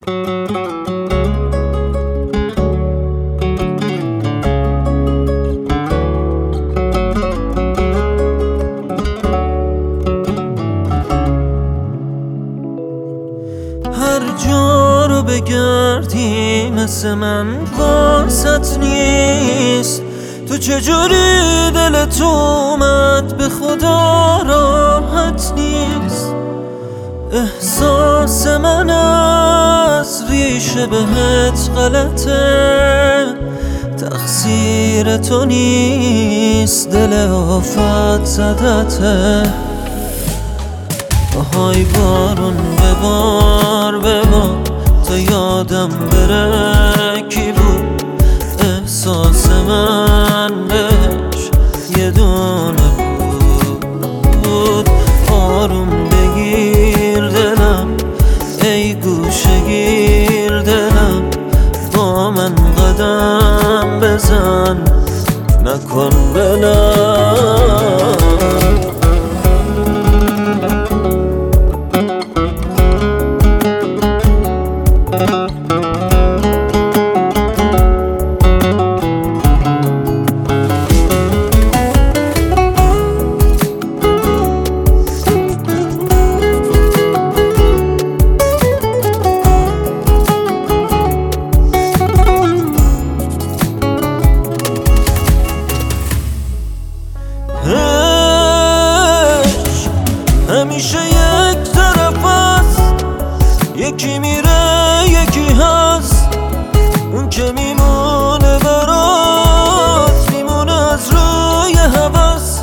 هر جا رو بگردی مثل من واسط نیست. تو چجوری دلت اومد به خدا راحت نیست. احساس من از ریشه بهت غلطه، تقصیر تو نیست، دل آفت زدته. آهای بارون ببار ببار تا یادم بره کی بود احساس من بهش یه دونه بود. آروم بگیر دلم ای گوشه گیر دلم، با من قدم بزن نکن بلم. همیشه یک طرف هست، یکی میره یکی هست. اون که میمونه برات میمونه از روی هوس.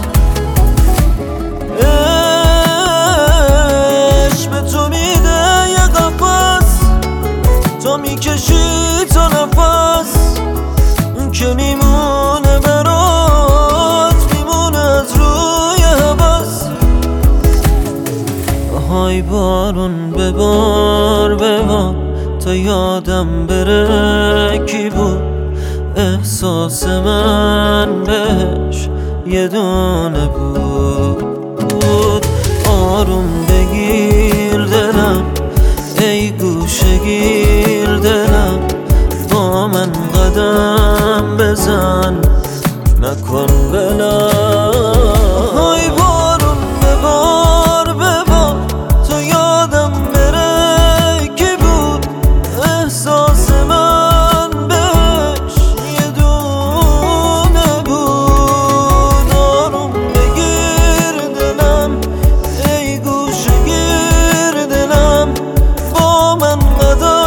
عشق به تو میده یه قفس، تا میکشی تا نفس. اون که میمونه برات میمونه از روی هوس. آهای بارون ببار ببار تا یادم بره کی بود احساس من بهش یه دونه بود. آروم بگیر دلم ای گوشه گیر دلم، با من قدم بزن نکن بلم. آهای بارون ببار ببار تا یادم بره کی بود احساس من بهش یه دونه بود. آروم بگیر دلم ای گوشه گیر دلم، با من قدم